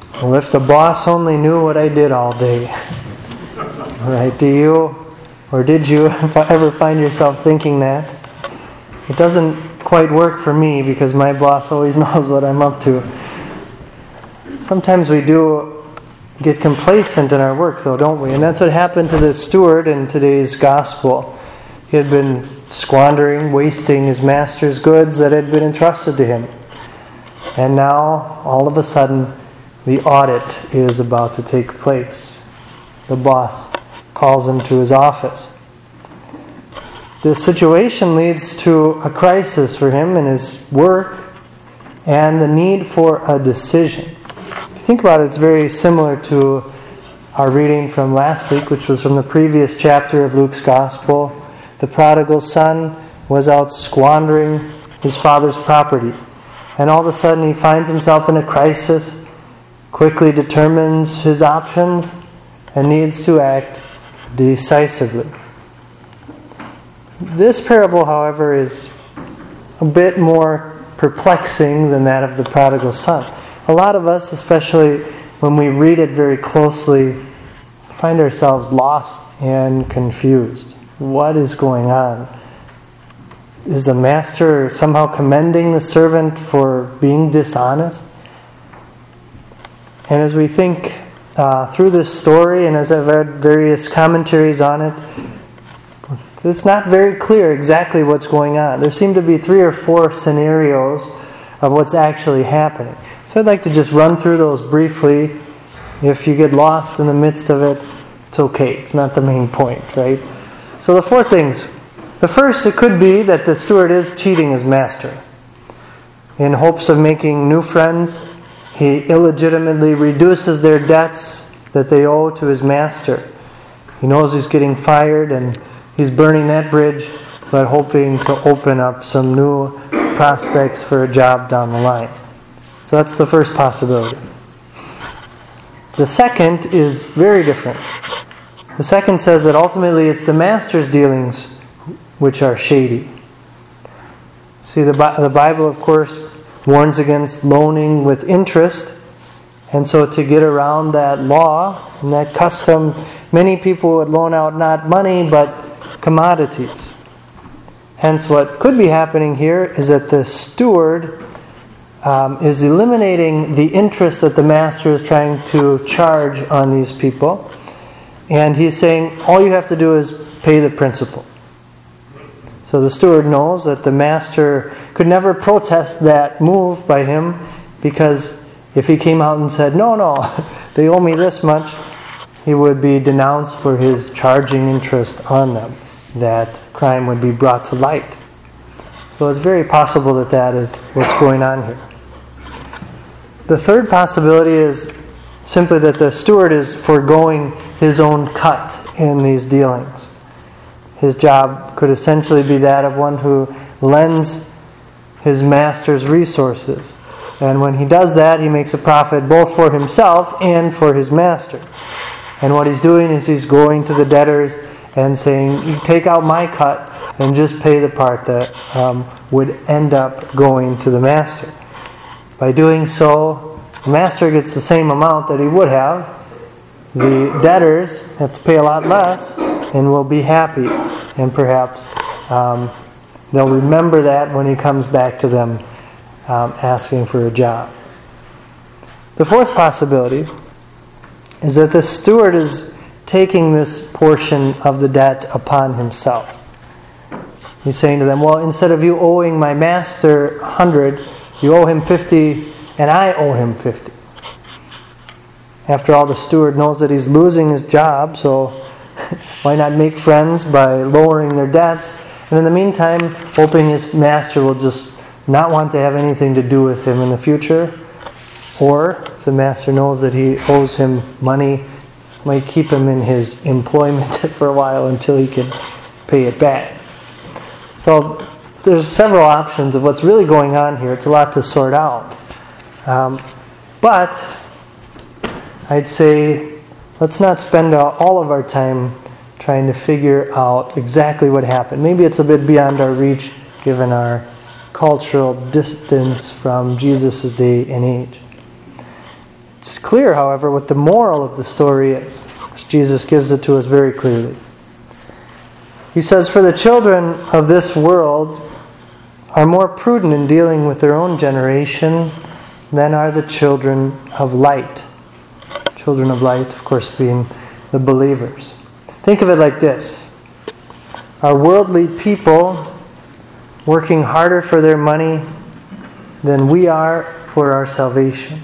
Well, if the boss only knew what I did all day. Right? Do you, or did you ever find yourself thinking that? It doesn't quite work for me because my boss always knows what I'm up to. Sometimes we do get complacent in our work, though, don't we? And that's what happened to the steward in today's gospel. He had been squandering, wasting his master's goods that had been entrusted to him. And now, all of a sudden, the audit is about to take place. The boss calls him to his office. This situation leads to a crisis for him in his work and the need for a decision. If you think about it, it's very similar to our reading from last week, which was from the previous chapter of Luke's Gospel. The prodigal son was out squandering his father's property. And all of a sudden he finds himself in a crisis, quickly determines his options, and needs to act decisively. This parable, however, is a bit more perplexing than that of the prodigal son. A lot of us, especially when we read it very closely, find ourselves lost and confused. What is going on? Is the master somehow commending the servant for being dishonest? And as we think through this story, and as I've read various commentaries on it, it's not very clear exactly what's going on. There seem to be 3 or 4 scenarios of what's actually happening. So I'd like to just run through those briefly. If you get lost in the midst of it, it's okay. It's not the main point, right? So the 4 things. The first, it could be that the steward is cheating his master. In hopes of making new friends, he illegitimately reduces their debts that they owe to his master. He knows he's getting fired and he's burning that bridge, but hoping to open up some new prospects for a job down the line. So that's the first possibility. The second is very different. The second says that ultimately it's the master's dealings which are shady. See, the Bible, of course, warns against loaning with interest. And so to get around that law and that custom, many people would loan out not money but commodities. Hence what could be happening here is that the steward is eliminating the interest that the master is trying to charge on these people. And he's saying, all you have to do is pay the principal. So the steward knows that the master could never protest that move by him, because if he came out and said, no, they owe me this much, he would be denounced for his charging interest on them. That crime would be brought to light. So it's very possible that that is what's going on here. The third possibility is simply that the steward is foregoing his own cut in these dealings. His job could essentially be that of one who lends his master's resources. And when he does that, he makes a profit both for himself and for his master. And what he's doing is he's going to the debtors and saying, you take out my cut and just pay the part that would end up going to the master. By doing so, the master gets the same amount that he would have. The debtors have to pay a lot less and will be happy. And perhaps they'll remember that when he comes back to them asking for a job. The fourth possibility is that the steward is taking this portion of the debt upon himself. He's saying to them, well, instead of you owing my master 100, you owe him 50 and I owe him 50. After all, the steward knows that he's losing his job, so why not make friends by lowering their debts? And in the meantime, hoping his master will just not want to have anything to do with him in the future. Or, if the master knows that he owes him money, might keep him in his employment for a while until he can pay it back. So, there's several options of what's really going on here. It's a lot to sort out. But I'd say let's not spend all of our time trying to figure out exactly what happened. Maybe it's a bit beyond our reach given our cultural distance from Jesus' day and age. It's clear, however, what the moral of the story is. Jesus gives it to us very clearly. He says, "For the children of this world are more prudent in dealing with their own generation than are the children of light." Children of light, of course, being the believers. Think of it like this. Are worldly people working harder for their money than we are for our salvation?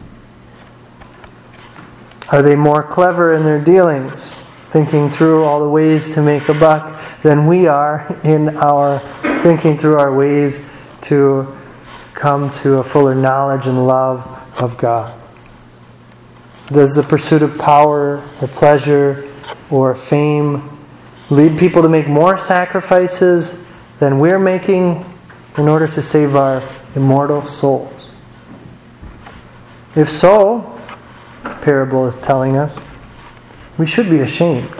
Are they more clever in their dealings, thinking through all the ways to make a buck, than we are in our thinking through our ways to come to a fuller knowledge and love of God? Does the pursuit of power or pleasure or fame lead people to make more sacrifices than we're making in order to save our immortal souls? If so, the parable is telling us, we should be ashamed.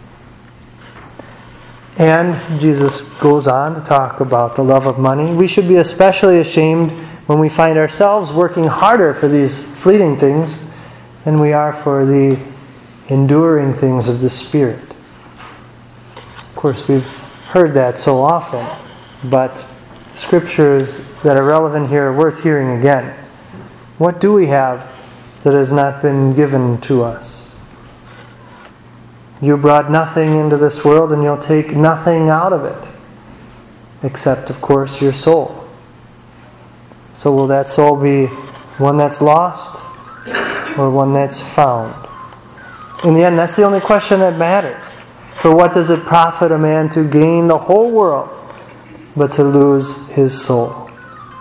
And Jesus goes on to talk about the love of money. We should be especially ashamed when we find ourselves working harder for these fleeting things than we are for the enduring things of the Spirit. Of course, we've heard that so often, but scriptures that are relevant here are worth hearing again. What do we have that has not been given to us? You brought nothing into this world, and you'll take nothing out of it, except, of course, your soul. So will that soul be one that's lost or one that's found? In the end, that's the only question that matters. For what does it profit a man to gain the whole world, but to lose his soul?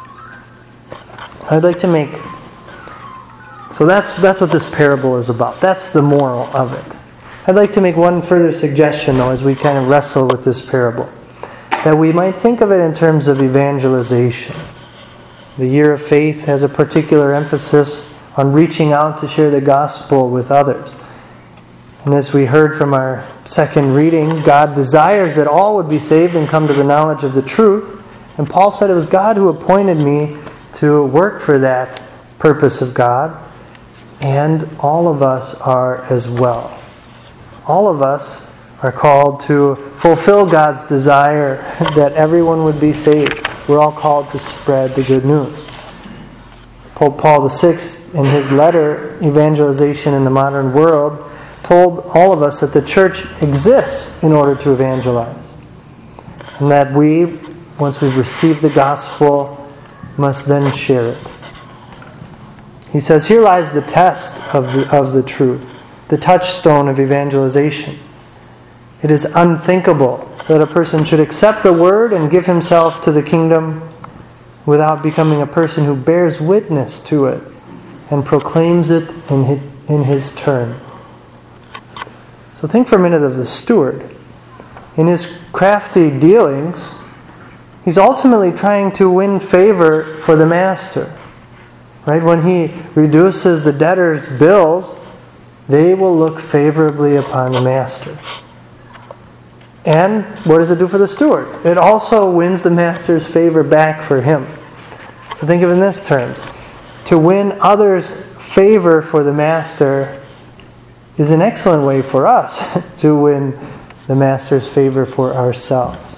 I'd like to make... So that's what this parable is about. That's the moral of it. I'd like to make one further suggestion, though, as we kind of wrestle with this parable. That we might think of it in terms of evangelization. The Year of Faith has a particular emphasis on reaching out to share the gospel with others. And as we heard from our second reading, God desires that all would be saved and come to the knowledge of the truth. And Paul said it was God who appointed me to work for that purpose of God. And all of us are as well. All of us are called to fulfill God's desire that everyone would be saved. We're all called to spread the good news. Pope Paul VI, in his letter, Evangelization in the Modern World, told all of us that the church exists in order to evangelize. And that we, once we've received the gospel, must then share it. He says, here lies the test of the truth, the touchstone of evangelization. It is unthinkable that a person should accept the word and give himself to the kingdom without becoming a person who bears witness to it and proclaims it in his turn. So think for a minute of the steward. In his crafty dealings, he's ultimately trying to win favor for the master. Right? When he reduces the debtor's bills, they will look favorably upon the master. And what does it do for the steward? It also wins the master's favor back for him. So think of it in this terms. To win others' favor for the master is an excellent way for us to win the master's favor for ourselves.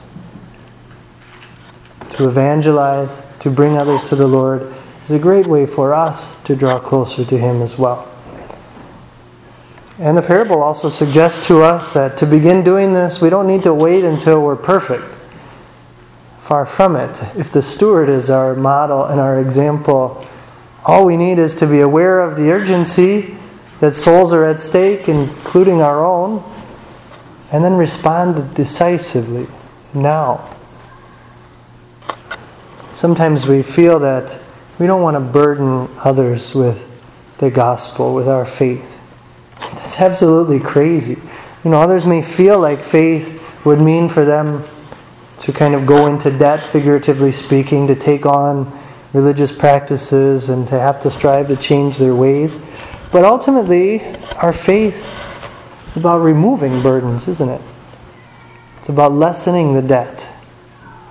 To evangelize, to bring others to the Lord, is a great way for us to draw closer to Him as well. And the parable also suggests to us that to begin doing this, we don't need to wait until we're perfect. Far from it. If the steward is our model and our example, all we need is to be aware of the urgency that souls are at stake, including our own, and then respond decisively, now. Sometimes we feel that we don't want to burden others with the gospel, with our faith. That's absolutely crazy. Others may feel like faith would mean for them to kind of go into debt, figuratively speaking, to take on religious practices and to have to strive to change their ways. But ultimately, our faith is about removing burdens, isn't it? It's about lessening the debt.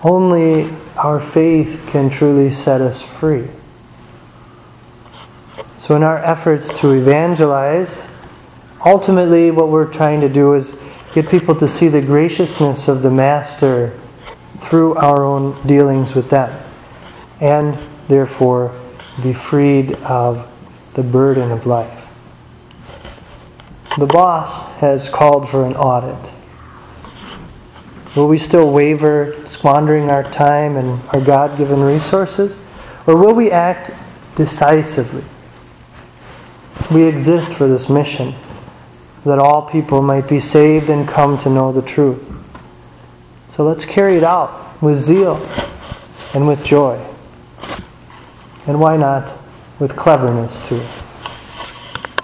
Only our faith can truly set us free. So in our efforts to evangelize, ultimately what we're trying to do is get people to see the graciousness of the Master through our own dealings with them, and therefore be freed of the burden of life. The boss has called for an audit. Will we still waver, squandering our time and our God-given resources? Or will we act decisively? We exist for this mission, that all people might be saved and come to know the truth. So let's carry it out with zeal and with joy. And why not with cleverness too?